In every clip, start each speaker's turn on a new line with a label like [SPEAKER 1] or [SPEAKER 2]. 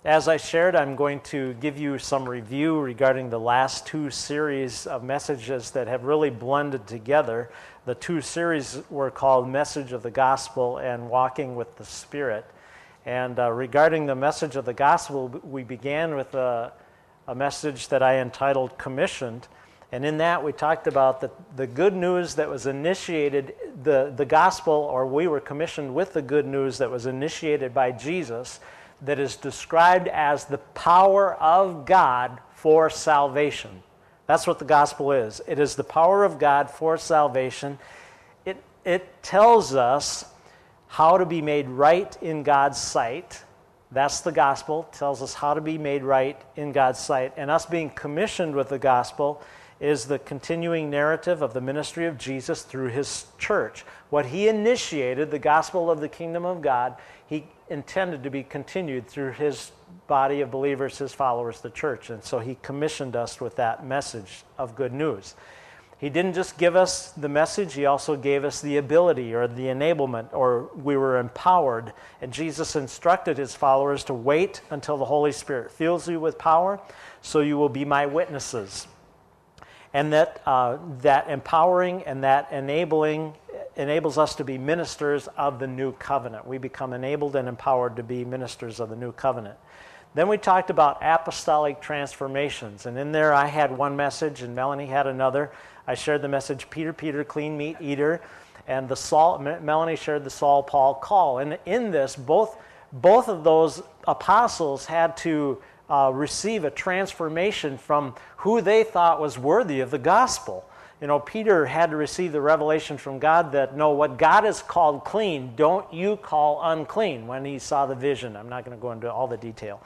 [SPEAKER 1] As I shared, I'm going to give you some review regarding the last two series of messages that have really blended together. The two series were called Message of the Gospel and Walking with the Spirit. And regarding the message of the gospel, we began with a message that I entitled Commissioned. And in that we talked about the good news that was initiated, the gospel, or we were commissioned with the good news that was initiated by Jesus, that is described as the power of God for salvation. That's what the gospel is. It is the power of God for salvation. It tells us how to be made right in God's sight. That's the gospel. It tells us how to be made right in God's sight. And us being commissioned with the gospel is the continuing narrative of the ministry of Jesus through his church. What he initiated, the gospel of the kingdom of God, he intended to be continued through his body of believers, his followers, the church. And so he commissioned us with that message of good news. He didn't just give us the message, he also gave us the ability or the enablement, or we were empowered. And Jesus instructed his followers to wait until the Holy Spirit fills you with power, so you will be my witnesses. And that empowering and that enabling enables us to be ministers of the new covenant. We become enabled and empowered to be ministers of the new covenant. Then we talked about apostolic transformations. And in there I had one message and Melanie had another. I shared the message, Peter, Peter, clean meat eater. And Melanie shared the Saul, Paul call. And in this, both of those apostles had to receive a transformation from who they thought was worthy of the gospel. You know, Peter had to receive the revelation from God that, no, what God has called clean, don't you call unclean, when he saw the vision. I'm not going to go into all the detail.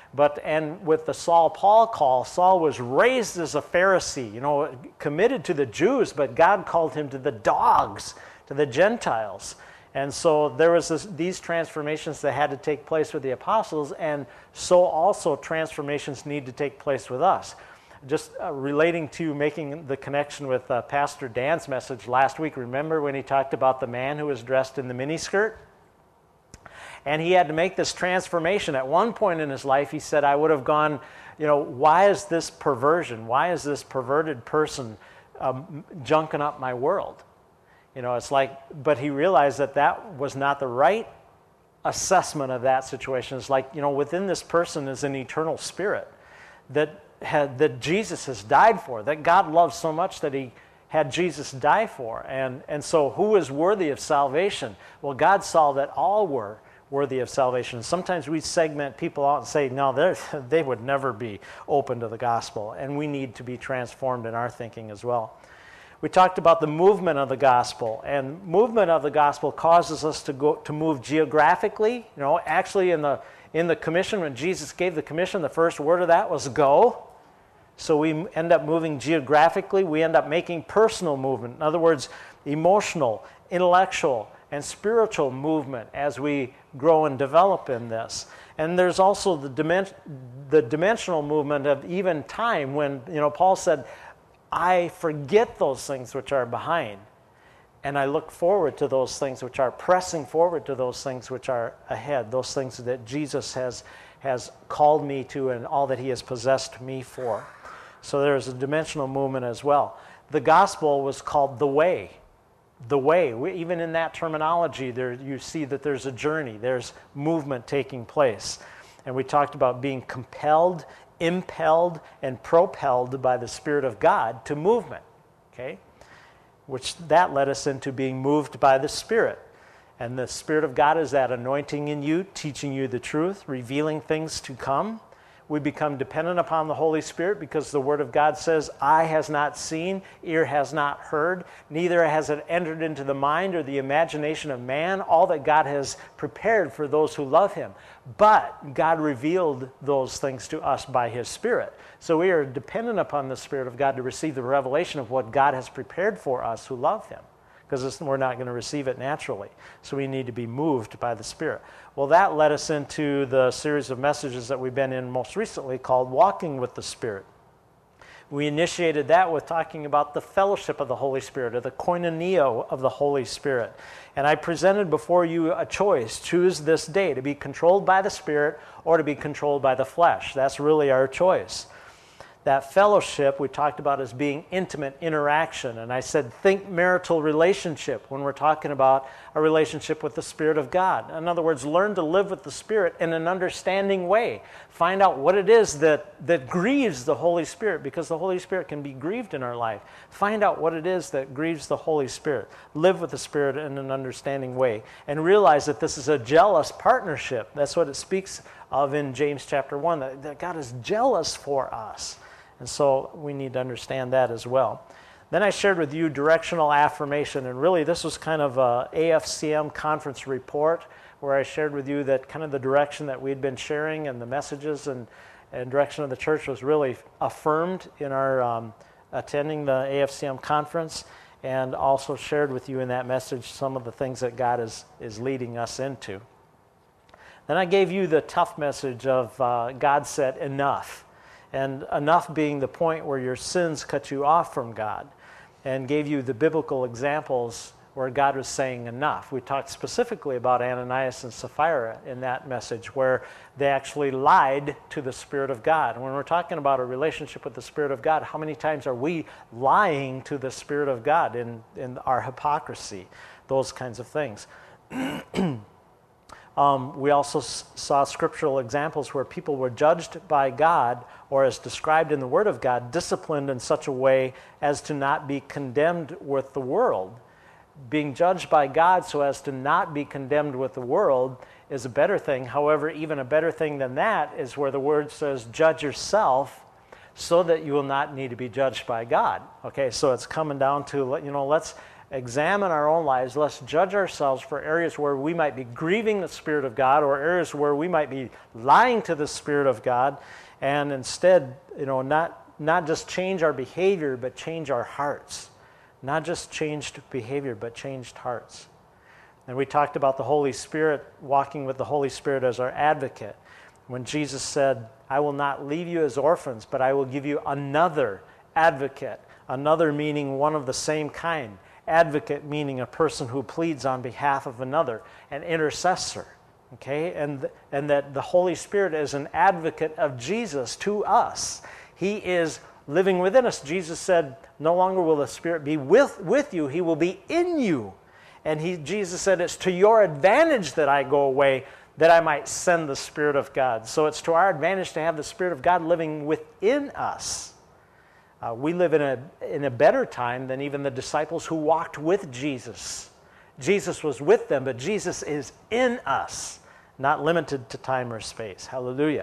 [SPEAKER 1] And with the Saul Paul call, Saul was raised as a Pharisee, you know, committed to the Jews, but God called him to the dogs, to the Gentiles. And so there was these transformations that had to take place with the apostles, and so also transformations need to take place with us. Just relating to making the connection with Pastor Dan's message last week, remember when he talked about the man who was dressed in the miniskirt? And he had to make this transformation. At one point in his life, he said, I would have gone, you know, why is this perversion? Why is this perverted person junking up my world? You know, it's like, but he realized that was not the right assessment of that situation. It's like, you know, within this person is an eternal spirit that Jesus has died for, that God loves so much that he had Jesus die for. And so who is worthy of salvation? Well, God saw that all were worthy of salvation. Sometimes we segment people out and say, no, they would never be open to the gospel. And we need to be transformed in our thinking as well. We talked about the movement of the gospel, and movement of the gospel causes us to move geographically. You know, actually in the commission, when Jesus gave the commission, the first word of that was go. So we end up moving geographically. We end up making personal movement. In other words, emotional, intellectual, and spiritual movement as we grow and develop in this. And there's also the dimensional movement of even time when, you know, Paul said, I forget those things which are behind, and I look forward to those things which are pressing forward to those things which are ahead, those things that Jesus has called me to and all that he has possessed me for. So there's a dimensional movement as well. The gospel was called the way. The way. Even in that terminology, there you see that there's a journey, there's movement taking place. And we talked about being compelled, impelled, and propelled by the Spirit of God to movement, okay? Which that led us into being moved by the Spirit. And the Spirit of God is that anointing in you, teaching you the truth, revealing things to come. We become dependent upon the Holy Spirit because the Word of God says, eye has not seen, ear has not heard, neither has it entered into the mind or the imagination of man, all that God has prepared for those who love him. But God revealed those things to us by his Spirit. So we are dependent upon the Spirit of God to receive the revelation of what God has prepared for us who love him, because we're not going to receive it naturally. So we need to be moved by the Spirit. Well, that led us into the series of messages that we've been in most recently called Walking with the Spirit. We initiated that with talking about the fellowship of the Holy Spirit, or the koinonia of the Holy Spirit. And I presented before you a choice. Choose this day to be controlled by the Spirit or to be controlled by the flesh. That's really our choice. That fellowship we talked about as being intimate interaction. And I said, think marital relationship when we're talking about a relationship with the Spirit of God. In other words, learn to live with the Spirit in an understanding way. Find out what it is that grieves the Holy Spirit, because the Holy Spirit can be grieved in our life. Find out what it is that grieves the Holy Spirit. Live with the Spirit in an understanding way. And realize that this is a jealous partnership. That's what it speaks of in James chapter 1, that God is jealous for us. And so we need to understand that as well. Then I shared with you directional affirmation, and really this was kind of a AFCM conference report where I shared with you that kind of the direction that we'd been sharing and the messages and direction of the church was really affirmed in our attending the AFCM conference, and also shared with you in that message some of the things that God is leading us into. Then I gave you the tough message of God said enough. And enough being the point where your sins cut you off from God, and gave you the biblical examples where God was saying enough. We talked specifically about Ananias and Sapphira in that message, where they actually lied to the Spirit of God. And when we're talking about a relationship with the Spirit of God, how many times are we lying to the Spirit of God in our hypocrisy? Those kinds of things. We also saw scriptural examples where people were judged by God, or as described in the Word of God, disciplined in such a way as to not be condemned with the world. Being judged by God so as to not be condemned with the world is a better thing. However, even a better thing than that is where the Word says, judge yourself so that you will not need to be judged by God. Okay, so it's coming down to, let's examine our own lives. Let's judge ourselves for areas where we might be grieving the Spirit of God, or areas where we might be lying to the Spirit of God, and instead, not just change our behavior, but change our hearts. Not just changed behavior, but changed hearts. And we talked about the Holy Spirit, walking with the Holy Spirit as our advocate. When Jesus said, I will not leave you as orphans, but I will give you another advocate. Another meaning one of the same kind. Advocate meaning a person who pleads on behalf of another, an intercessor. Okay, and that the Holy Spirit is an advocate of Jesus to us. He is living within us. Jesus said, no longer will the Spirit be with you, He will be in you. And Jesus said, it's to your advantage that I go away, that I might send the Spirit of God. So it's to our advantage to have the Spirit of God living within us. We live in a better time than even the disciples who walked with Jesus. Jesus was with them, but Jesus is in us, not limited to time or space. Hallelujah.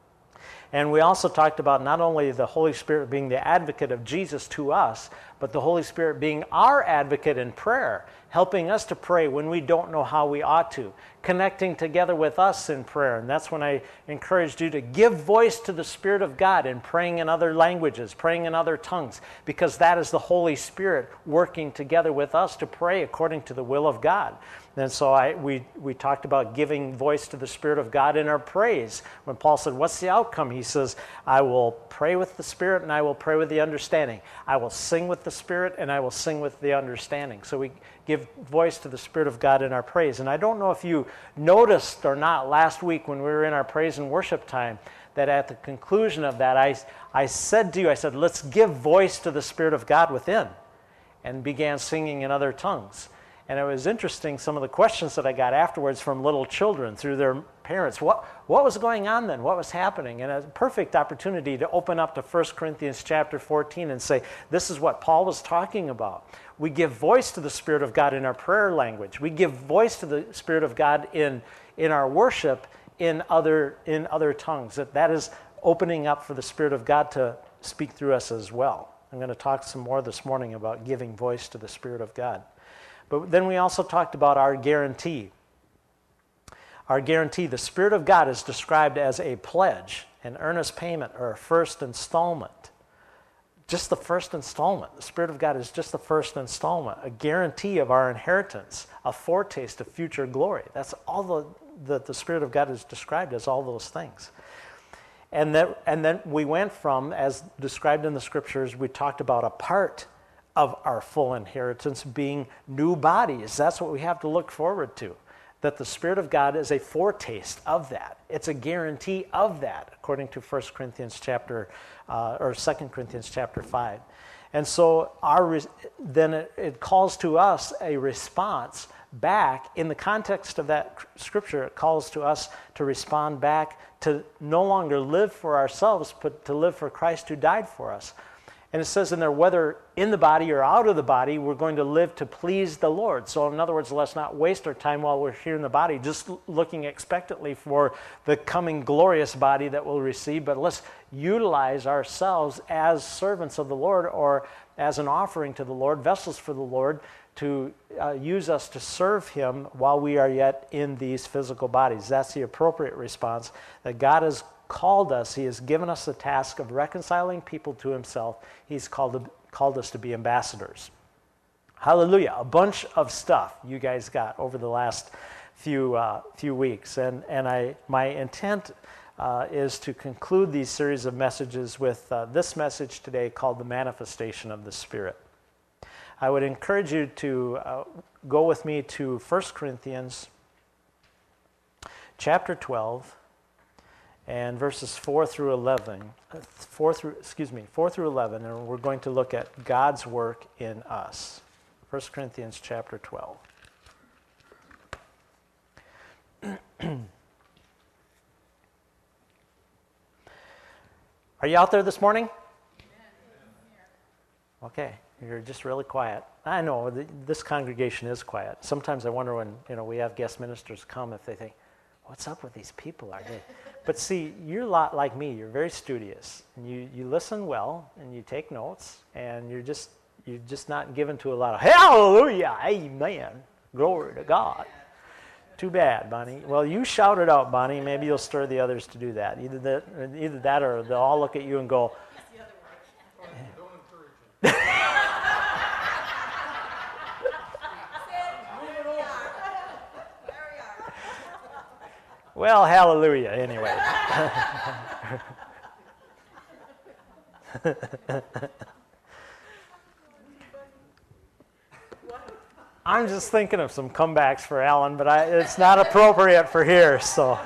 [SPEAKER 1] And we also talked about not only the Holy Spirit being the advocate of Jesus to us, but the Holy Spirit being our advocate in prayer, helping us to pray when we don't know how we ought to, connecting together with us in prayer. And that's when I encouraged you to give voice to the Spirit of God in praying in other languages, praying in other tongues, because that is the Holy Spirit working together with us to pray according to the will of God. And so we talked about giving voice to the Spirit of God in our praise. When Paul said, what's the outcome? He says, I will pray with the Spirit and I will pray with the understanding. I will sing with the Spirit and I will sing with the understanding. So we give voice to the Spirit of God in our praise. And I don't know if you noticed or not last week when we were in our praise and worship time, that at the conclusion of that, I said to you, let's give voice to the Spirit of God within, and began singing in other tongues. And it was interesting, some of the questions that I got afterwards from little children through their parents. What was going on then? What was happening? And a perfect opportunity to open up to 1 Corinthians chapter 14 and say, this is what Paul was talking about. We give voice to the Spirit of God in our prayer language. We give voice to the Spirit of God in our worship in other tongues. That is opening up for the Spirit of God to speak through us as well. I'm going to talk some more this morning about giving voice to the Spirit of God. But then we also talked about our guarantee. Our guarantee, the Spirit of God is described as a pledge, an earnest payment, or a first installment. Just the first installment. The Spirit of God is just the first installment, a guarantee of our inheritance, a foretaste of future glory. That's all the Spirit of God is described as, all those things. And then we went from, as described in the scriptures, we talked about a part of our full inheritance being new bodies. That's what we have to look forward to. That the Spirit of God is a foretaste of that. It's a guarantee of that, according to 2 Corinthians chapter 5. And so then it calls to us a response back. In the context of that scripture, it calls to us to respond back, to no longer live for ourselves, but to live for Christ who died for us. And it says in there, whether in the body or out of the body, we're going to live to please the Lord. So in other words, let's not waste our time while we're here in the body, just looking expectantly for the coming glorious body that we'll receive, but let's utilize ourselves as servants of the Lord, or as an offering to the Lord, vessels for the Lord, to use us to serve Him while we are yet in these physical bodies. That's the appropriate response, that God has called us. He has given us the task of reconciling people to Himself. He's called us to be ambassadors. Hallelujah. A bunch of stuff you guys got over the last few weeks. And my intent is to conclude these series of messages with this message today called The Manifestation of the Spirit. I would encourage you to go with me to 1 Corinthians chapter 12 and verses 4 through 11, and we're going to look at God's work in us. 1 Corinthians chapter 12. Are you out there this morning? Okay. You're just really quiet. I know this congregation is quiet. Sometimes I wonder when we have guest ministers come, if they think, "What's up with these people? Are they?" But see, you're a lot like me. You're very studious, and you listen well, and you take notes, and you're just not given to a lot of hallelujah, amen, glory to God. Too bad, Bonnie. Well, you shout it out, Bonnie. Maybe you'll stir the others to do that. Either that, or they'll all look at you and go. Well, hallelujah, anyway. I'm just thinking of some comebacks for Alan, but it's not appropriate for here, so.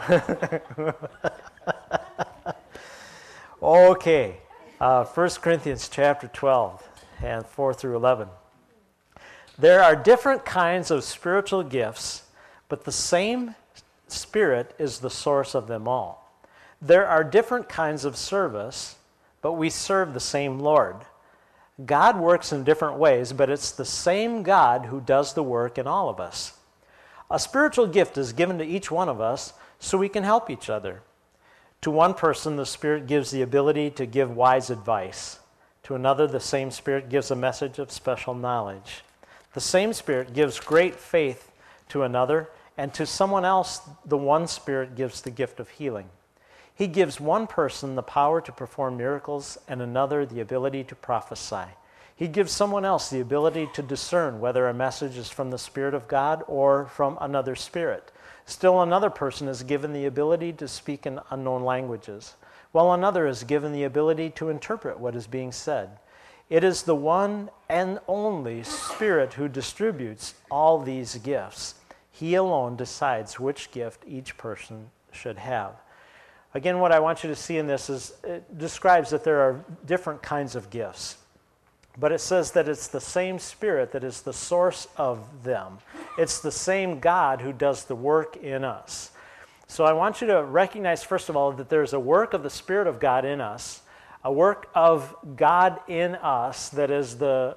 [SPEAKER 1] Okay, 1 Corinthians chapter 12 and 4 through 11. There are different kinds of spiritual gifts, but the same Spirit is the source of them all. There are different kinds of service, but we serve the same Lord. God works in different ways, but it's the same God who does the work in all of us. A spiritual gift is given to each one of us so we can help each other. To one person, the Spirit gives the ability to give wise advice. To another, the same Spirit gives a message of special knowledge. The same Spirit gives great faith to another, and to someone else, the one Spirit gives the gift of healing. He gives one person the power to perform miracles and another the ability to prophesy. He gives someone else the ability to discern whether a message is from the Spirit of God or from another spirit. Still another person is given the ability to speak in unknown languages, while another is given the ability to interpret what is being said. It is the one and only Spirit who distributes all these gifts. He alone decides which gift each person should have. Again, what I want you to see in this is it describes that there are different kinds of gifts. But it says that it's the same Spirit that is the source of them. It's the same God who does the work in us. So I want you to recognize, first of all, that there's a work of the Spirit of God in us, a work of God in us that is the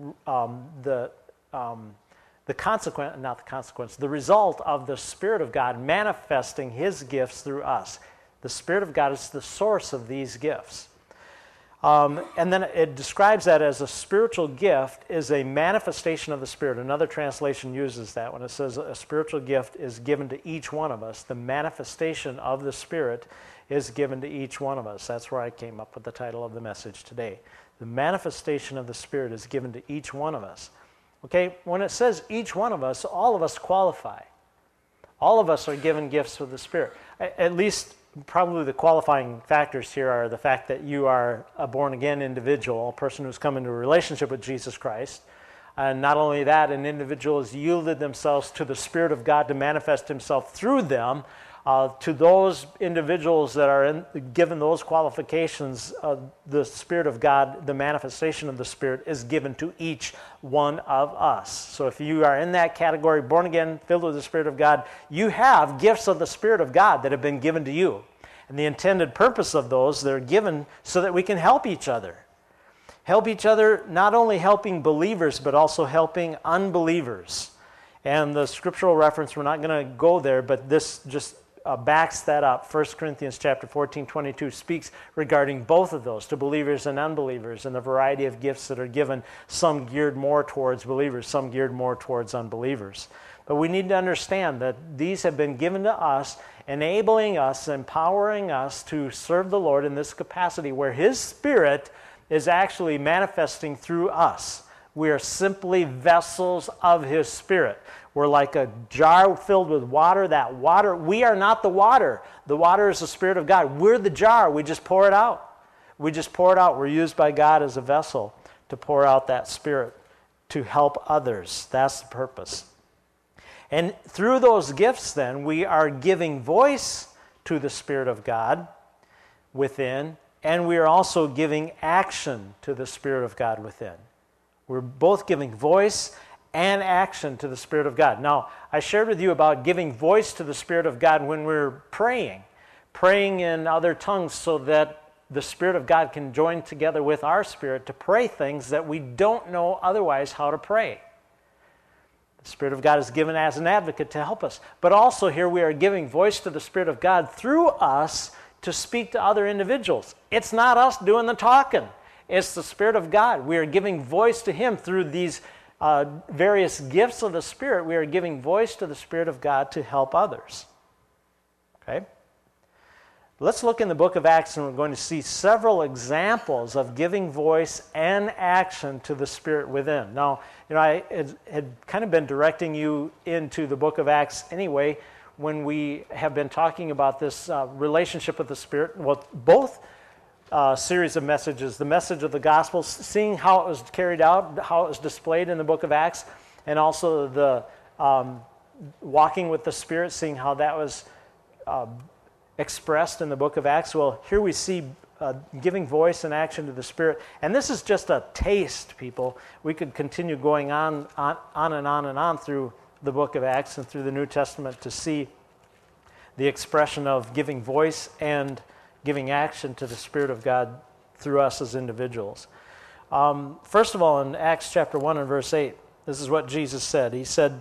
[SPEAKER 1] result of the Spirit of God manifesting His gifts through us. The Spirit of God is the source of these gifts. And then it describes that as a spiritual gift is a manifestation of the Spirit. Another translation uses that when it says a spiritual gift is given to each one of us. The manifestation of the Spirit is given to each one of us. That's where I came up with the title of the message today. The manifestation of the Spirit is given to each one of us. Okay, when it says each one of us, all of us qualify. All of us are given gifts of the Spirit. At least probably the qualifying factors here are the fact that you are a born-again individual, a person who's come into a relationship with Jesus Christ. And not only that, an individual has yielded themselves to the Spirit of God to manifest himself through them. To those individuals that are given those qualifications, the Spirit of God, the manifestation of the Spirit, is given to each one of us. So if you are in that category, born again, filled with the Spirit of God, you have gifts of the Spirit of God that have been given to you. And the intended purpose of those, they're given so that we can help each other. Help each other, not only helping believers, but also helping unbelievers. And the scriptural reference, we're not going to go there, but this just backs that up. 1 Corinthians chapter 14:22 speaks regarding both of those, to believers and unbelievers, and the variety of gifts that are given, some geared more towards believers, some geared more towards unbelievers. But we need to understand that these have been given to us, enabling us, empowering us to serve the Lord in this capacity where His Spirit is actually manifesting through us. We are simply vessels of His Spirit. We're like a jar filled with water. That water, we are not the water. The water is the Spirit of God. We're the jar. We just pour it out. We just pour it out. We're used by God as a vessel to pour out that Spirit to help others. That's the purpose. And through those gifts, then, we are giving voice to the Spirit of God within, and we are also giving action to the Spirit of God within. We're both giving voice and action to the Spirit of God. Now, I shared with you about giving voice to the Spirit of God when we're praying in other tongues so that the Spirit of God can join together with our spirit to pray things that we don't know otherwise how to pray. The Spirit of God is given as an advocate to help us. But also here we are giving voice to the Spirit of God through us to speak to other individuals. It's not us doing the talking. It's the Spirit of God. We are giving voice to Him through these various gifts of the Spirit. We are giving voice to the Spirit of God to help others. Okay? Let's look in the book of Acts, and we're going to see several examples of giving voice and action to the Spirit within. Now, I had kind of been directing you into the book of Acts anyway when we have been talking about this relationship with the Spirit. Well, both series of messages, the message of the gospel, seeing how it was carried out, how it was displayed in the book of Acts, and also the walking with the Spirit, seeing how that was expressed in the book of Acts. Well, here we see giving voice and action to the Spirit. And this is just a taste, people. We could continue going on and on through the book of Acts and through the New Testament to see the expression of giving voice and giving action to the Spirit of God through us as individuals. First of all, in Acts chapter 1 and verse 8, this is what Jesus said. He said,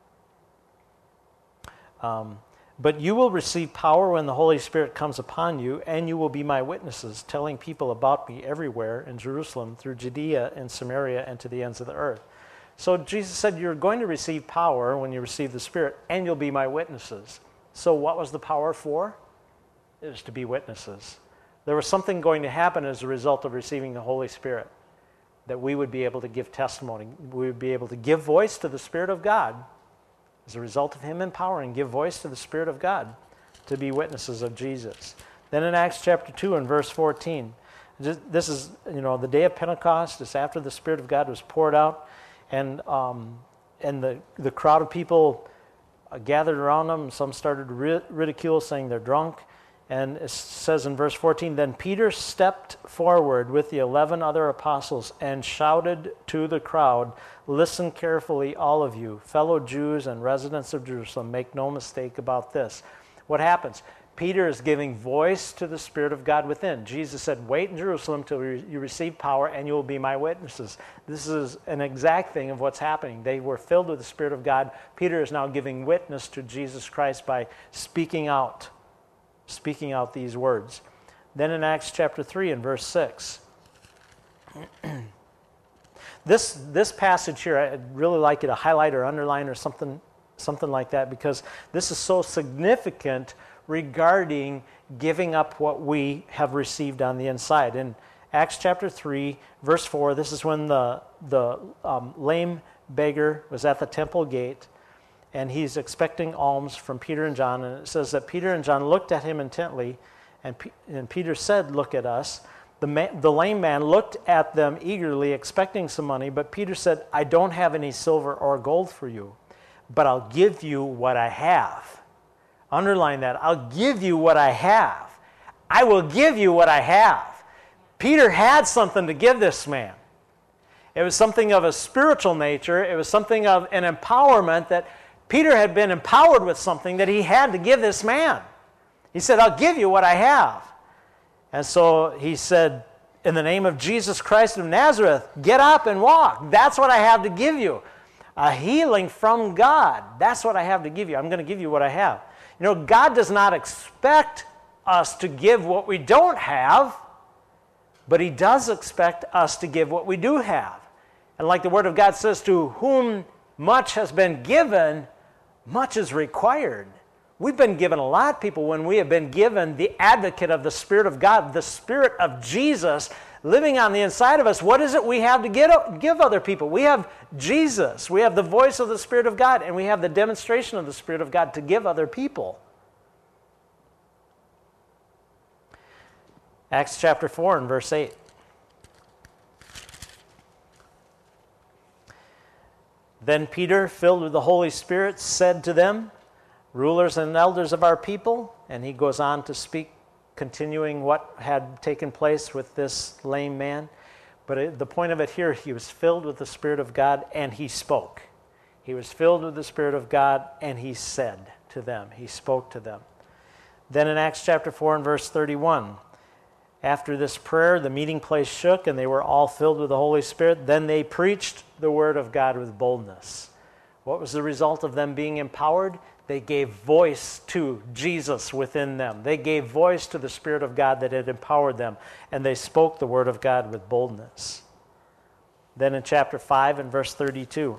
[SPEAKER 1] "But you will receive power when the Holy Spirit comes upon you, and you will be my witnesses, telling people about me everywhere in Jerusalem, through Judea and Samaria, and to the ends of the earth." So Jesus said, you're going to receive power when you receive the Spirit, and you'll be my witnesses. So what was the power for? It was to be witnesses. There was something going to happen as a result of receiving the Holy Spirit, that we would be able to give testimony. We would be able to give voice to the Spirit of God as a result of Him empowering, give voice to the Spirit of God to be witnesses of Jesus. Then in Acts chapter 2 and verse 14, this is, the day of Pentecost. It's after the Spirit of God was poured out, and the crowd of people gathered around them. Some started to ridicule, saying they're drunk. And it says in verse 14, "Then Peter stepped forward with the 11 other apostles and shouted to the crowd, 'Listen carefully, all of you, fellow Jews and residents of Jerusalem. Make no mistake about this.'" What happens? Peter is giving voice to the Spirit of God within. Jesus said, "Wait in Jerusalem till you receive power, and you will be my witnesses." This is an exact thing of what's happening. They were filled with the Spirit of God. Peter is now giving witness to Jesus Christ by speaking out these words. Then in Acts chapter 3 and verse 6, this passage here, I'd really like you to highlight or underline or something like that, because this is so significant regarding giving up what we have received on the inside. In Acts chapter 3, verse 4, this is when the lame beggar was at the temple gate, and he's expecting alms from Peter and John. And it says that Peter and John looked at him intently, and Peter said, "Look at us." The lame man looked at them eagerly, expecting some money, but Peter said, "I don't have any silver or gold for you, but I'll give you what I have." Underline that. I'll give you what I have. I will give you what I have. Peter had something to give this man. It was something of a spiritual nature. It was something of an empowerment that Peter had been empowered with something that he had to give this man. He said, "I'll give you what I have." And so he said, "In the name of Jesus Christ of Nazareth, get up and walk. That's what I have to give you. A healing from God. That's what I have to give you. I'm going to give you what I have." You know, God does not expect us to give what we don't have, but he does expect us to give what we do have. And like the Word of God says, to whom much has been given, much is required. We've been given a lot, people, when we have been given the advocate of the Spirit of God, the Spirit of Jesus living on the inside of us. What is it we have to give other people? We have Jesus. We have the voice of the Spirit of God, and we have the demonstration of the Spirit of God to give other people. Acts chapter 4 and verse 8. Then Peter, filled with the Holy Spirit, said to them, "Rulers and elders of our people," and he goes on to speak, continuing what had taken place with this lame man. But the point of it here, he was filled with the Spirit of God and he spoke. He was filled with the Spirit of God and he said to them, he spoke to them. Then in Acts chapter 4 and verse 31, after this prayer, the meeting place shook and they were all filled with the Holy Spirit. Then they preached the word of God with boldness. What was the result of them being empowered? They gave voice to Jesus within them. They gave voice to the Spirit of God that had empowered them, and they spoke the word of God with boldness. Then in chapter 5 and verse 32,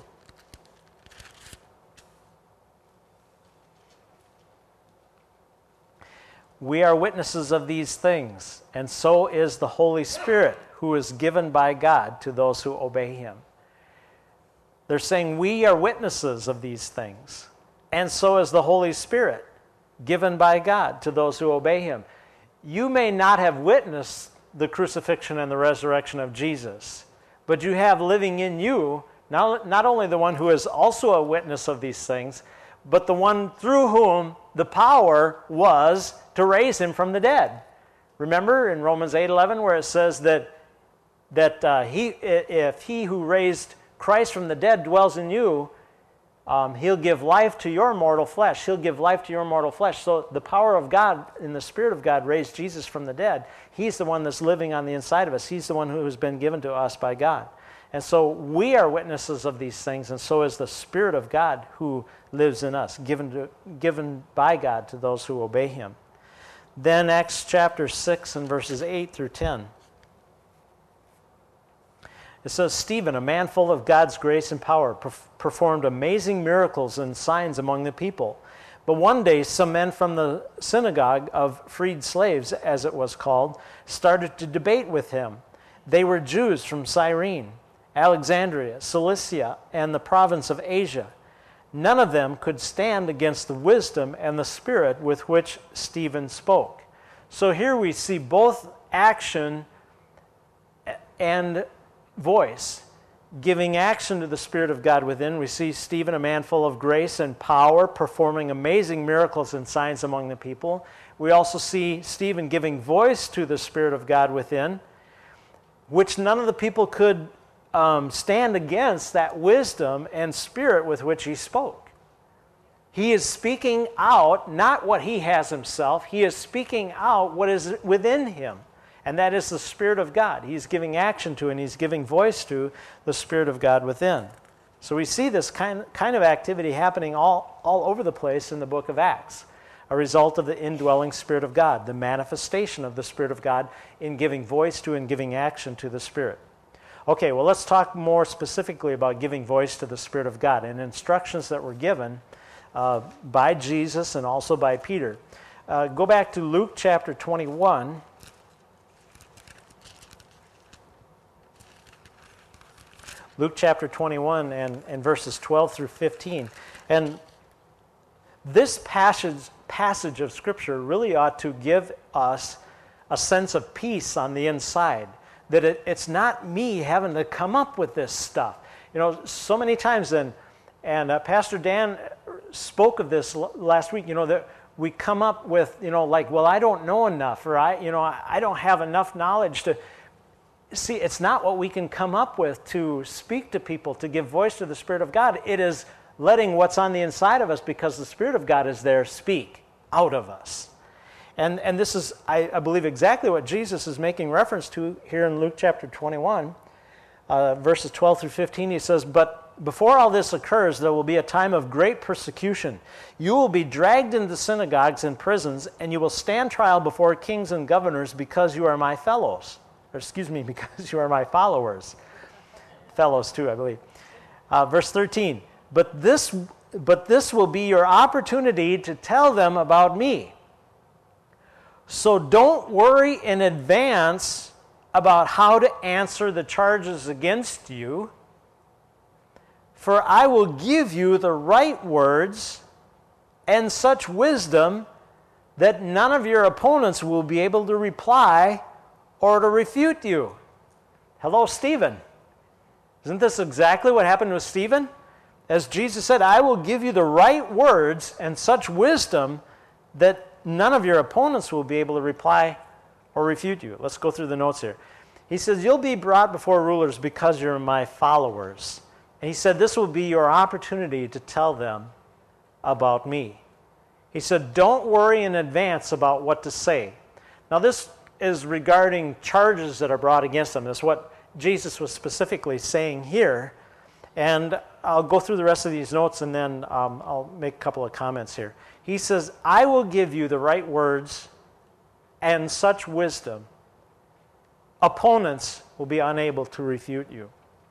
[SPEAKER 1] we are witnesses of these things, and so is the Holy Spirit, who is given by God to those who obey him. They're saying we are witnesses of these things, and so is the Holy Spirit, given by God to those who obey him. You may not have witnessed the crucifixion and the resurrection of Jesus, but you have living in you not only the one who is also a witness of these things, but the one through whom the power was to raise him from the dead. Remember in Romans 8:11 where it says that if he who raised Christ from the dead dwells in you, he'll give life to your mortal flesh. He'll give life to your mortal flesh. So the power of God and the Spirit of God raised Jesus from the dead. He's the one that's living on the inside of us. He's the one who has been given to us by God. And so we are witnesses of these things, and so is the Spirit of God who lives in us, given by God to those who obey him. Then Acts chapter 6 and verses 8 through 10. It says, Stephen, a man full of God's grace and power, performed amazing miracles and signs among the people. But one day some men from the synagogue of freed slaves, as it was called, started to debate with him. They were Jews from Cyrene, Alexandria, Cilicia, and the province of Asia. None of them could stand against the wisdom and the spirit with which Stephen spoke. So here we see both action and voice, giving action to the Spirit of God within. We see Stephen, a man full of grace and power, performing amazing miracles and signs among the people. We also see Stephen giving voice to the Spirit of God within, which none of the people could stand against that wisdom and spirit with which he spoke. He is speaking out not what he has himself, he is speaking out what is within him. And that is the Spirit of God. He's giving action to and he's giving voice to the Spirit of God within. So we see this kind of activity happening all over the place in the book of Acts, a result of the indwelling Spirit of God, the manifestation of the Spirit of God in giving voice to and giving action to the Spirit. Okay, well, let's talk more specifically about giving voice to the Spirit of God and instructions that were given by Jesus and also by Peter. Go back to Luke chapter 21. Luke chapter 21 and verses 12 through 15. And this passage of Scripture really ought to give us a sense of peace on the inside, that it's not me having to come up with this stuff. You know, so many times, and Pastor Dan spoke of this last week, you know, that we come up with, you know, like, well, I don't know enough, or I don't have enough knowledge to... See, it's not what we can come up with to speak to people, to give voice to the Spirit of God. It is letting what's on the inside of us, because the Spirit of God is there, speak out of us. And this is, I believe, exactly what Jesus is making reference to here in Luke chapter 21, verses 12 through 15. He says, "But before all this occurs, there will be a time of great persecution. You will be dragged into synagogues and prisons, and you will stand trial before kings and governors because you are my fellows." Because you are my followers. Fellows too, I believe. Verse 13, but this will be your opportunity to tell them about me. So don't worry in advance about how to answer the charges against you, for I will give you the right words and such wisdom that none of your opponents will be able to reply or to refute you. Hello, Stephen. Isn't this exactly what happened with Stephen? As Jesus said, I will give you the right words and such wisdom that none of your opponents will be able to reply or refute you. Let's go through the notes here. He says, you'll be brought before rulers because you're my followers. And he said, this will be your opportunity to tell them about me. He said, don't worry in advance about what to say. Now this is regarding charges that are brought against them. That's what Jesus was specifically saying here. And I'll go through the rest of these notes, and then I'll make a couple of comments here. He says, I will give you the right words and such wisdom. Opponents will be unable to refute you.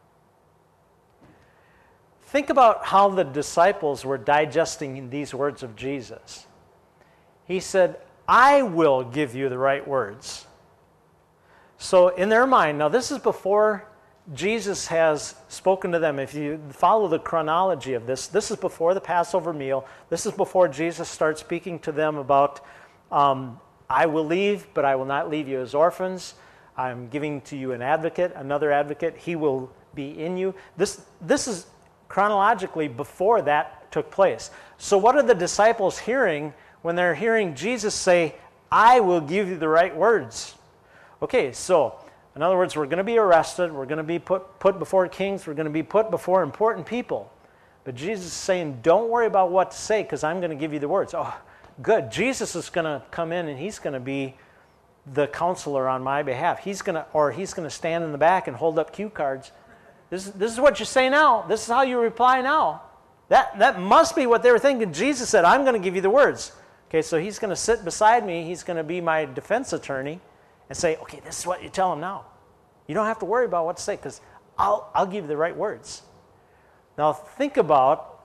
[SPEAKER 1] Think about how the disciples were digesting these words of Jesus. He said, I will give you the right words. So in their mind, now this is before Jesus has spoken to them. If you follow the chronology of this, this is before the Passover meal. This is before Jesus starts speaking to them about, I will leave, but I will not leave you as orphans. I'm giving to you an advocate, another advocate. He will be in you. This is chronologically before that took place. So what are the disciples hearing when they're hearing Jesus say, I will give you the right words? Okay, so in other words, we're going to be arrested. We're going to be put before kings. We're going to be put before important people. But Jesus is saying, don't worry about what to say, because I'm going to give you the words. Oh, good. Jesus is going to come in, and he's going to be the counselor on my behalf. He's going to stand in the back and hold up cue cards. This is what you say now. This is how you reply now. That must be what they were thinking. Jesus said, I'm going to give you the words. Okay, so he's going to sit beside me. He's going to be my defense attorney and say, okay, this is what you tell him now. You don't have to worry about what to say, because I'll give you the right words. Now think about,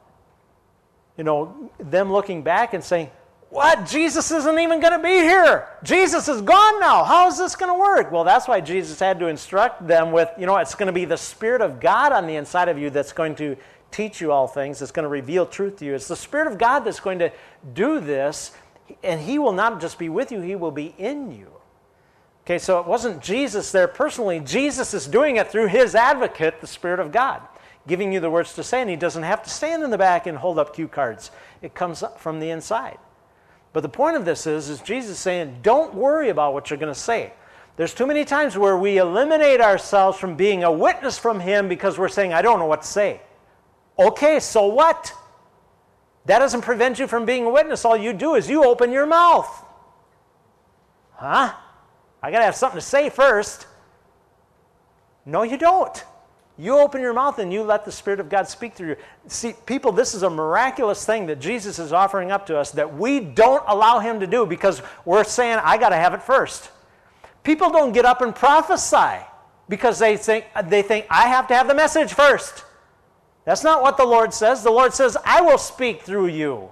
[SPEAKER 1] them looking back and saying, what? Jesus isn't even going to be here. Jesus is gone now. How is this going to work? Well, that's why Jesus had to instruct them with, it's going to be the Spirit of God on the inside of you that's going to teach you all things. It's going to reveal truth to you. It's the Spirit of God that's going to do this, and he will not just be with you, he will be in you. Okay, so it wasn't Jesus there personally. Jesus is doing it through his advocate, the Spirit of God, giving you the words to say, and he doesn't have to stand in the back and hold up cue cards. It comes up from the inside. But the point of this is Jesus saying, don't worry about what you're going to say. There's too many times where we eliminate ourselves from being a witness from him because we're saying, I don't know what to say. Okay, so what? That doesn't prevent you from being a witness. All you do is you open your mouth. Huh? I got to have something to say first. No, you don't. You open your mouth and you let the Spirit of God speak through you. See, people, this is a miraculous thing that Jesus is offering up to us that we don't allow him to do because we're saying, I got to have it first. People don't get up and prophesy because they think I have to have the message first. That's not what the Lord says. The Lord says, I will speak through you.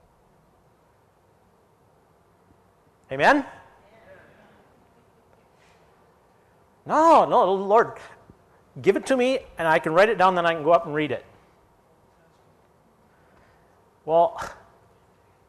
[SPEAKER 1] Amen? No, Lord, give it to me and I can write it down, then I can go up and read it. Well,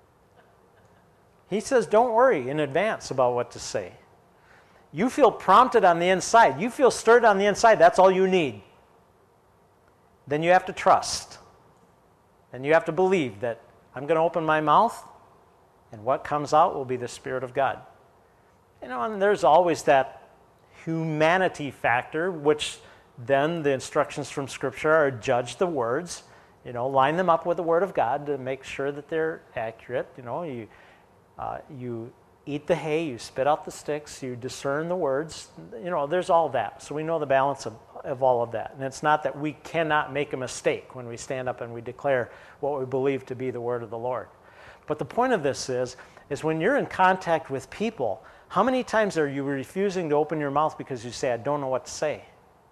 [SPEAKER 1] He says, don't worry in advance about what to say. You feel prompted on the inside. You feel stirred on the inside. That's all you need. Then you have to trust. And you have to believe that I'm going to open my mouth, and what comes out will be the Spirit of God. And there's always that humanity factor, which then the instructions from Scripture are judge the words, line them up with the Word of God to make sure that they're accurate. You eat the hay, you spit out the sticks, you discern the words. There's all that. So we know the balance of all of that. And it's not that we cannot make a mistake when we stand up and we declare what we believe to be the Word of the Lord. But the point of this is when you're in contact with people, how many times are you refusing to open your mouth because you say, I don't know what to say?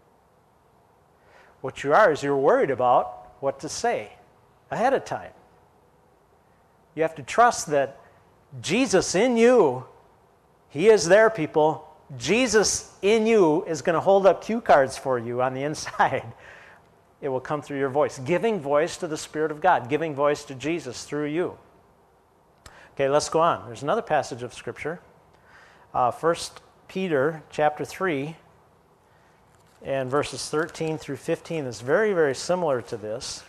[SPEAKER 1] What you are is you're worried about what to say ahead of time. You have to trust that Jesus in you, He is there, people. Jesus in you is going to hold up cue cards for you on the inside. It will come through your voice, giving voice to the Spirit of God, giving voice to Jesus through you. Okay, let's go on. There's another passage of Scripture. 1 Peter chapter 3 and verses 13 through 15 is very, very similar to this.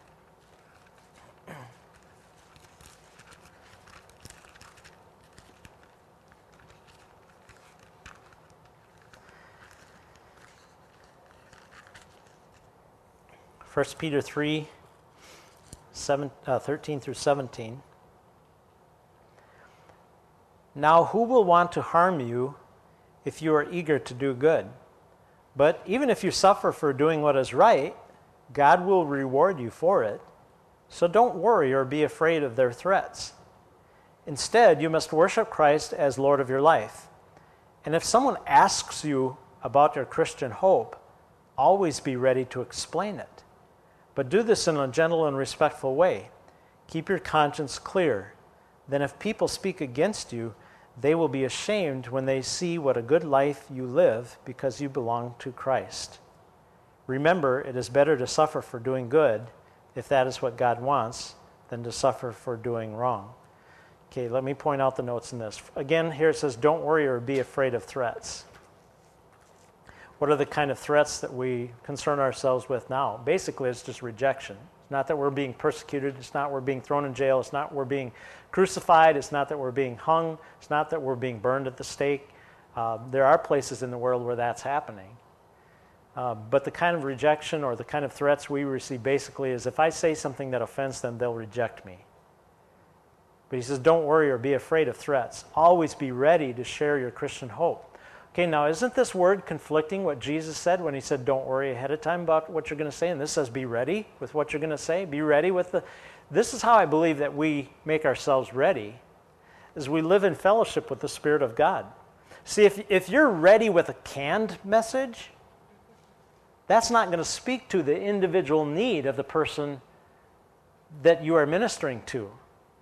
[SPEAKER 1] First Peter 3, 13 through 17. Now who will want to harm you if you are eager to do good? But even if you suffer for doing what is right, God will reward you for it. So don't worry or be afraid of their threats. Instead, you must worship Christ as Lord of your life. And if someone asks you about your Christian hope, always be ready to explain it. But do this in a gentle and respectful way. Keep your conscience clear. Then if people speak against you, they will be ashamed when they see what a good life you live because you belong to Christ. Remember, it is better to suffer for doing good, if that is what God wants, than to suffer for doing wrong. Okay, let me point out the notes in this. Again, here it says, don't worry or be afraid of threats. What are the kind of threats that we concern ourselves with now? Basically, it's just rejection. It's not that we're being persecuted. It's not we're being thrown in jail. It's not we're being crucified. It's not that we're being hung. It's not that we're being burned at the stake. There are places in the world where that's happening. But the kind of rejection or the kind of threats we receive basically is if I say something that offends them, they'll reject me. But he says, don't worry or be afraid of threats. Always be ready to share your Christian hope. Okay, now isn't this word conflicting what Jesus said when he said don't worry ahead of time about what you're going to say? And this says be ready with what you're going to say. Be ready with the... This is how I believe that we make ourselves ready, is we live in fellowship with the Spirit of God. See, if you're ready with a canned message, that's not going to speak to the individual need of the person that you are ministering to.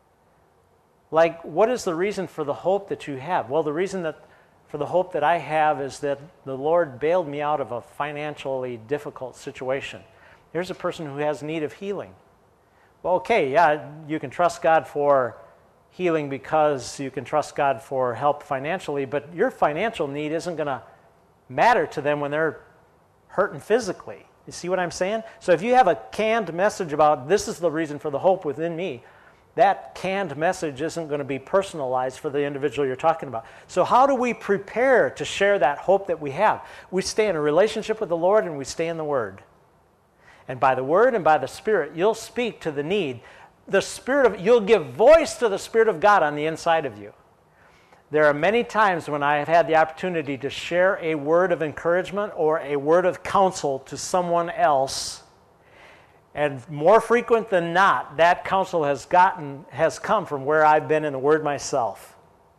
[SPEAKER 1] Like, what is the reason for the hope that you have? Well, the reason for the hope that I have is that the Lord bailed me out of a financially difficult situation. Here's a person who has need of healing. Well, okay, yeah, you can trust God for healing because you can trust God for help financially, but your financial need isn't going to matter to them when they're hurting physically. You see what I'm saying? So if you have a canned message about this is the reason for the hope within me, that canned message isn't going to be personalized for the individual you're talking about. So how do we prepare to share that hope that we have? We stay in a relationship with the Lord and we stay in the Word. And by the Word and by the Spirit, you'll speak to the need. You'll give voice to the Spirit of God on the inside of you. There are many times when I have had the opportunity to share a word of encouragement or a word of counsel to someone else. And more frequent than not, that counsel has come from where I've been in the Word myself.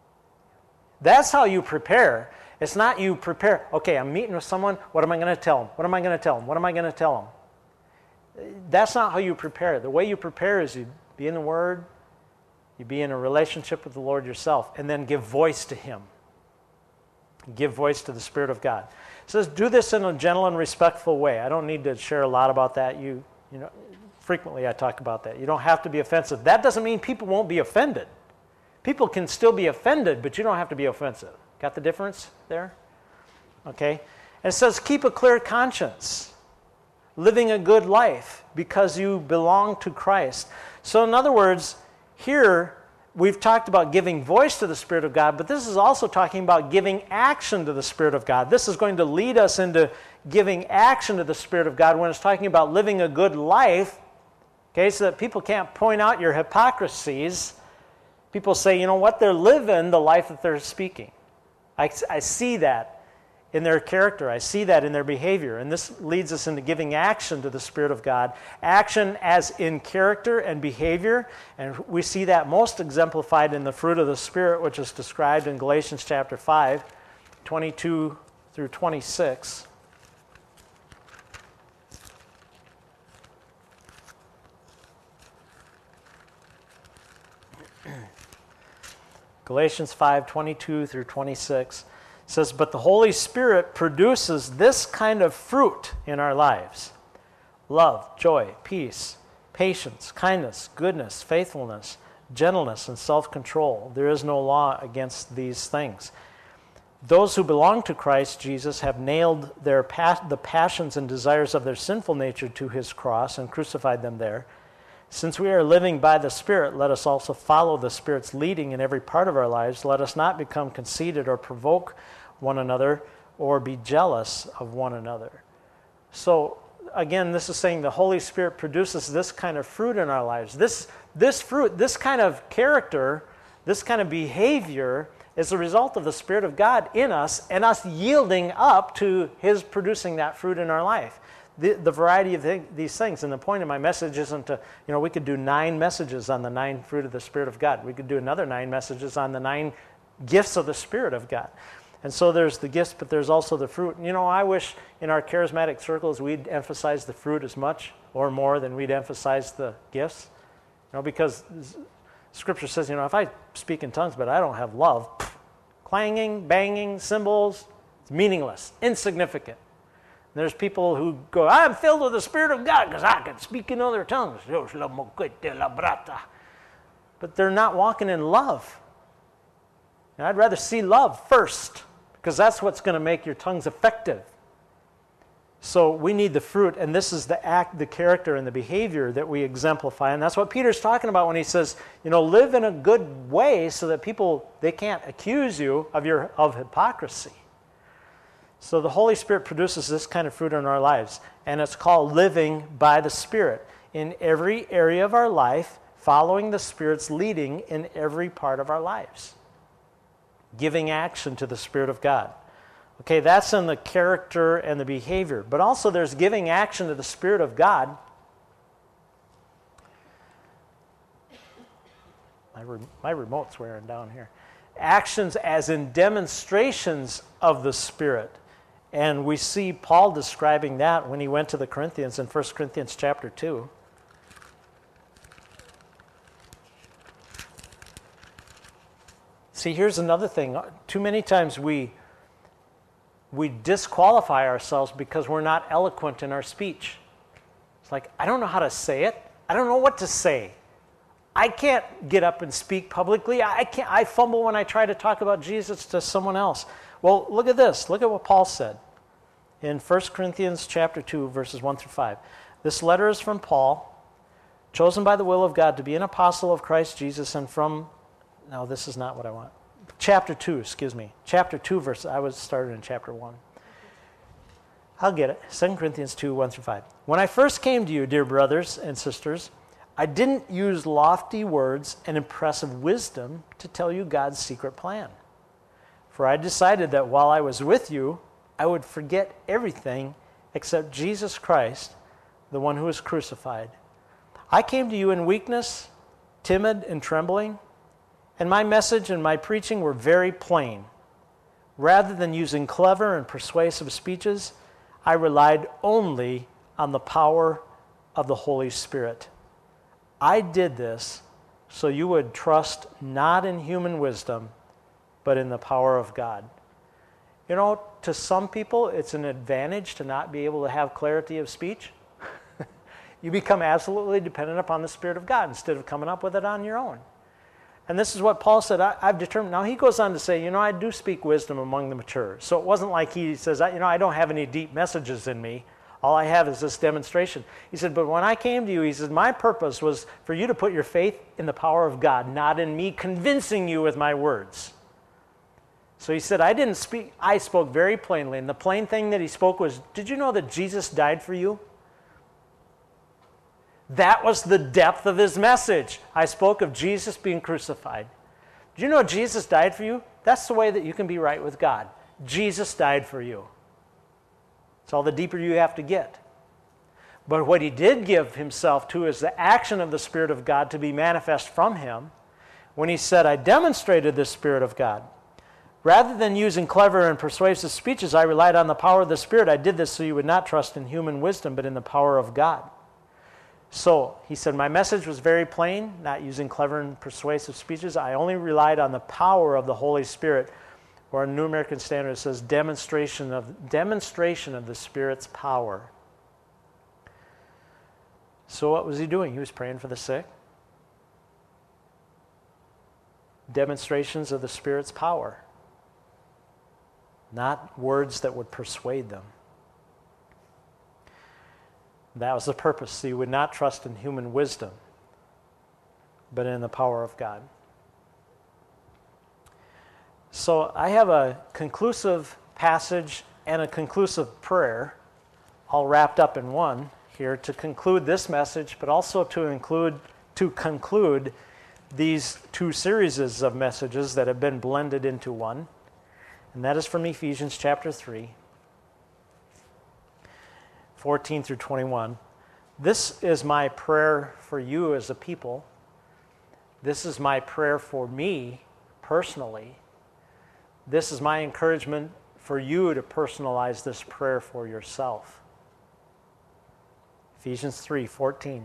[SPEAKER 1] That's how you prepare. It's not you prepare, okay, I'm meeting with someone, what am I going to tell them? What am I going to tell them? What am I going to tell them? That's not how you prepare. The way you prepare is you be in the Word, you be in a relationship with the Lord yourself, and then give voice to Him. Give voice to the Spirit of God. It says, do this in a gentle and respectful way. I don't need to share a lot about that. You know, frequently I talk about that. You don't have to be offensive. That doesn't mean people won't be offended. People can still be offended, but you don't have to be offensive. Got the difference there? Okay. And it says, keep a clear conscience, living a good life because you belong to Christ. So in other words, here we've talked about giving voice to the Spirit of God, but this is also talking about giving action to the Spirit of God. This is going to lead us into giving action to the Spirit of God when it's talking about living a good life, okay, so that people can't point out your hypocrisies. People say, you know what, they're living the life that they're speaking. I see that in their character. I see that in their behavior. And this leads us into giving action to the Spirit of God. Action as in character and behavior. And we see that most exemplified in the fruit of the Spirit, which is described in Galatians chapter 5, 22 through 26. Galatians 5, 22 through 26 says, but the Holy Spirit produces this kind of fruit in our lives: love, joy, peace, patience, kindness, goodness, faithfulness, gentleness, and self-control. There is no law against these things. Those who belong to Christ Jesus have nailed the passions and desires of their sinful nature to his cross and crucified them there. Since we are living by the Spirit, let us also follow the Spirit's leading in every part of our lives. Let us not become conceited or provoke one another or be jealous of one another. So, again, this is saying the Holy Spirit produces this kind of fruit in our lives. This fruit, this kind of character, this kind of behavior is the result of the Spirit of God in us and us yielding up to his producing that fruit in our life. The variety of these things. And the point of my message isn't to, we could do 9 messages on the 9 fruit of the Spirit of God. We could do another 9 messages on the 9 gifts of the Spirit of God. And so there's the gifts, but there's also the fruit. I wish in our charismatic circles we'd emphasize the fruit as much or more than we'd emphasize the gifts. Because Scripture says, if I speak in tongues but I don't have love, clanging, banging, cymbals, it's meaningless, insignificant. There's people who go, I'm filled with the Spirit of God because I can speak in other tongues. But they're not walking in love. And I'd rather see love first because that's what's going to make your tongues effective. So we need the fruit, and this is the act, the character, and the behavior that we exemplify. And that's what Peter's talking about when he says, live in a good way so that people, they can't accuse you of hypocrisy. So the Holy Spirit produces this kind of fruit in our lives, and it's called living by the Spirit. In every area of our life, following the Spirit's leading in every part of our lives. Giving action to the Spirit of God. Okay, that's in the character and the behavior. But also there's giving action to the Spirit of God. My remote's wearing down here. Actions as in demonstrations of the Spirit. And we see Paul describing that when he went to the Corinthians in 1 Corinthians chapter 2. See, here's another thing. Too many times we disqualify ourselves because we're not eloquent in our speech. It's like, I don't know how to say it. I don't know what to say. I can't get up and speak publicly. I fumble when I try to talk about Jesus to someone else. Well, look at this. Look at what Paul said in 1 Corinthians chapter 2, verses 1 through 5. This letter is from Paul, chosen by the will of God to be an apostle of Christ Jesus, and no, this is not what I want. Chapter 2, Chapter 2, verse, I was started in chapter 1. I'll get it. 2 Corinthians 2, 1 through 5. When I first came to you, dear brothers and sisters, I didn't use lofty words and impressive wisdom to tell you God's secret plan. For I decided that while I was with you, I would forget everything except Jesus Christ, the one who was crucified. I came to you in weakness, timid and trembling, and my message and my preaching were very plain. Rather than using clever and persuasive speeches, I relied only on the power of the Holy Spirit. I did this so you would trust not in human wisdom, but in the power of God. To some people, it's an advantage to not be able to have clarity of speech. You become absolutely dependent upon the Spirit of God instead of coming up with it on your own. And this is what Paul said, I've determined. Now he goes on to say, I do speak wisdom among the mature. So it wasn't like he says, I don't have any deep messages in me. All I have is this demonstration. He said, but when I came to you, he said, my purpose was for you to put your faith in the power of God, not in me convincing you with my words. So he said, I spoke very plainly. And the plain thing that he spoke was, did you know that Jesus died for you? That was the depth of his message. I spoke of Jesus being crucified. Do you know Jesus died for you? That's the way that you can be right with God. Jesus died for you. It's all the deeper you have to get. But what he did give himself to is the action of the Spirit of God to be manifest from him when he said, I demonstrated the Spirit of God. Rather than using clever and persuasive speeches, I relied on the power of the Spirit. I did this so you would not trust in human wisdom, but in the power of God. So he said, my message was very plain, not using clever and persuasive speeches. I only relied on the power of the Holy Spirit. Or in New American Standard, it says demonstration of the Spirit's power. So what was he doing? He was praying for the sick. Demonstrations of the Spirit's power. Not words that would persuade them. That was the purpose. So you would not trust in human wisdom, but in the power of God. So I have a conclusive passage and a conclusive prayer all wrapped up in one here to conclude this message, but also to conclude these two series of messages that have been blended into one. And that is from Ephesians chapter 3, 14 through 21. This is my prayer for you as a people. This is my prayer for me personally. This is my encouragement for you to personalize this prayer for yourself. Ephesians 3:14.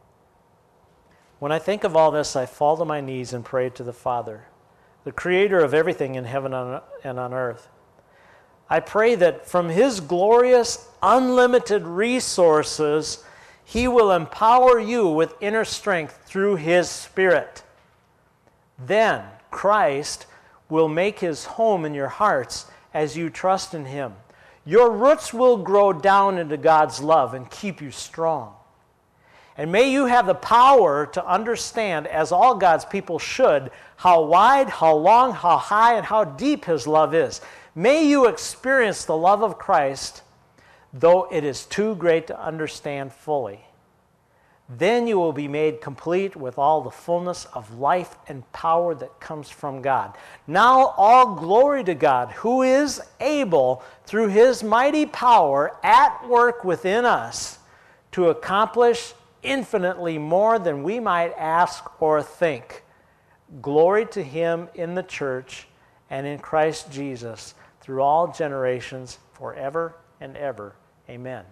[SPEAKER 1] When I think of all this, I fall to my knees and pray to the Father, the creator of everything in heaven and on earth. I pray that from his glorious, unlimited resources, he will empower you with inner strength through his Spirit. Then Christ will make his home in your hearts as you trust in him. Your roots will grow down into God's love and keep you strong. And may you have the power to understand, as all God's people should, how wide, how long, how high, and how deep his love is. May you experience the love of Christ, though it is too great to understand fully. Then you will be made complete with all the fullness of life and power that comes from God. Now all glory to God, who is able, through his mighty power at work within us, to accomplish infinitely more than we might ask or think. Glory to him in the church and in Christ Jesus through all generations, forever and ever. Amen.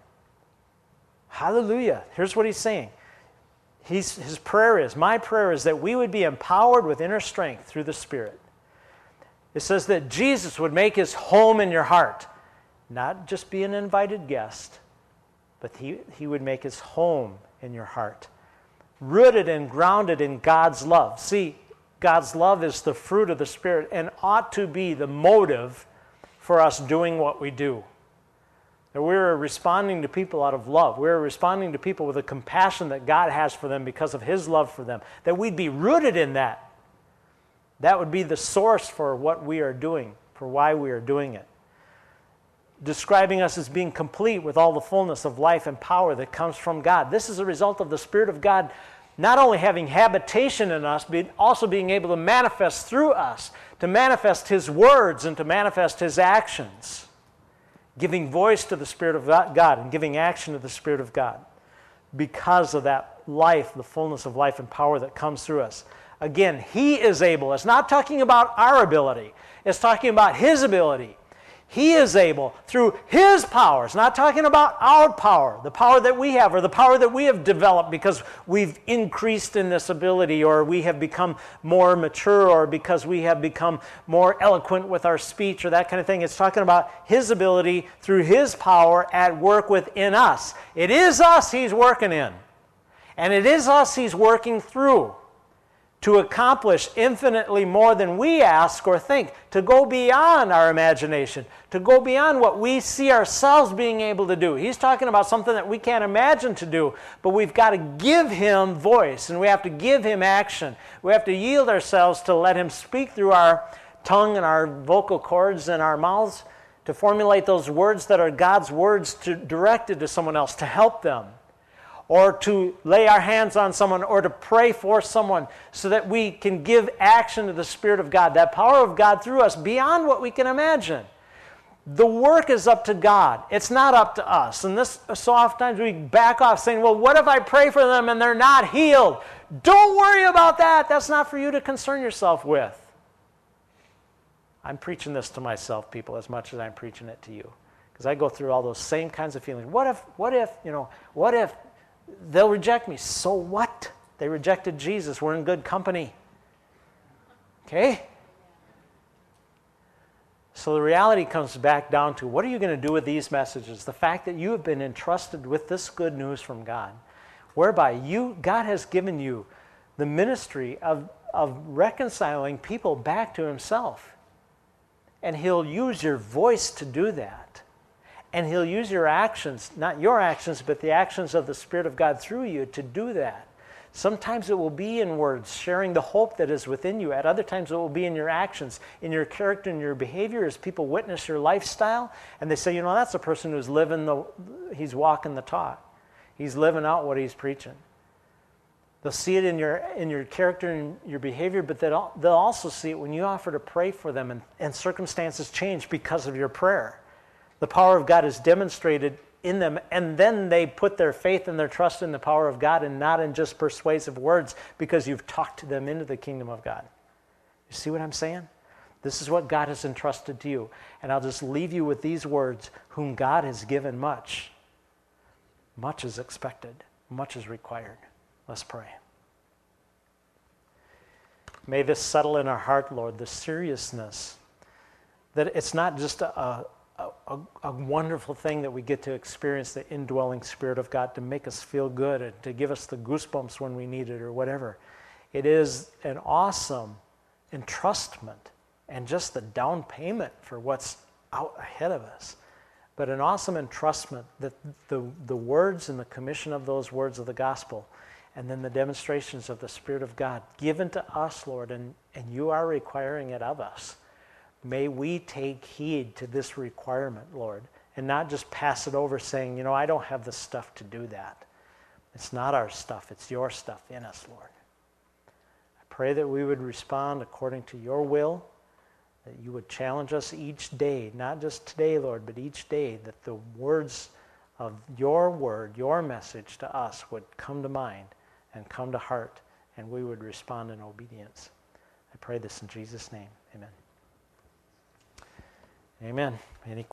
[SPEAKER 1] Hallelujah. Here's what he's saying. His prayer is, my prayer is that we would be empowered with inner strength through the Spirit. It says that Jesus would make his home in your heart. Not just be an invited guest, but he would make his home in your heart. Rooted and grounded in God's love. See, God's love is the fruit of the Spirit and ought to be the motive for us doing what we do. That we're responding to people out of love. We're responding to people with a compassion that God has for them because of his love for them. That we'd be rooted in that. That would be the source for what we are doing, for why we are doing it. Describing us as being complete with all the fullness of life and power that comes from God. This is a result of the Spirit of God not only having habitation in us, but also being able to manifest through us, to manifest his words and to manifest his actions. Giving voice to the Spirit of God and giving action to the Spirit of God because of that life, the fullness of life and power that comes through us. Again, he is able. It's not talking about our ability. It's talking about his ability. He is able through his power. It's not talking about our power, the power that we have or the power that we have developed because we've increased in this ability or we have become more mature or because we have become more eloquent with our speech or that kind of thing. It's talking about his ability through his power at work within us. It is us he's working in. And it is us he's working through. to accomplish infinitely more than we ask or think, to go beyond our imagination, to go beyond what we see ourselves being able to do. He's talking about something that we can't imagine to do, but we've got to give him voice, and we have to give him action. We have to yield ourselves to let him speak through our tongue and our vocal cords and our mouths, to formulate those words that are God's words directed to someone else, to help them, or to lay our hands on someone, or to pray for someone, so that we can give action to the Spirit of God, that power of God through us beyond what we can imagine. The work is up to God. It's not up to us. And this, so oftentimes we back off saying, well, what if I pray for them and they're not healed? Don't worry about that. That's not for you to concern yourself with. I'm preaching this to myself, people, as much as I'm preaching it to you. Because I go through all those same kinds of feelings. What if they'll reject me? So what? They rejected Jesus. We're in good company. Okay? So the reality comes back down to, what are you going to do with these messages? The fact that you have been entrusted with this good news from God, whereby God has given you the ministry of reconciling people back to himself. And he'll use your voice to do that. And he'll use your actions, not your actions, but the actions of the Spirit of God through you to do that. Sometimes it will be in words, sharing the hope that is within you. At other times it will be in your actions, in your character, in your behavior, as people witness your lifestyle. And they say, that's a person who's he's walking the talk. He's living out what he's preaching. They'll see it in your character and your behavior, but they'll also see it when you offer to pray for them and circumstances change because of your prayer. The power of God is demonstrated in them, and then they put their faith and their trust in the power of God and not in just persuasive words because you've talked them into the kingdom of God. You see what I'm saying? This is what God has entrusted to you. And I'll just leave you with these words: whom God has given much, much is expected, much is required. Let's pray. May this settle in our heart, Lord, the seriousness that it's not just a wonderful thing that we get to experience the indwelling Spirit of God to make us feel good and to give us the goosebumps when we need it or whatever. It is an awesome entrustment and just the down payment for what's out ahead of us. But an awesome entrustment that the words and the commission of those words of the gospel, and then the demonstrations of the Spirit of God given to us, Lord, and you are requiring it of us. May we take heed to this requirement, Lord, and not just pass it over saying, I don't have the stuff to do that. It's not our stuff, it's your stuff in us, Lord. I pray that we would respond according to your will, that you would challenge us each day, not just today, Lord, but each day, that the words of your word, your message to us would come to mind and come to heart, and we would respond in obedience. I pray this in Jesus' name. Amen. Amen. Any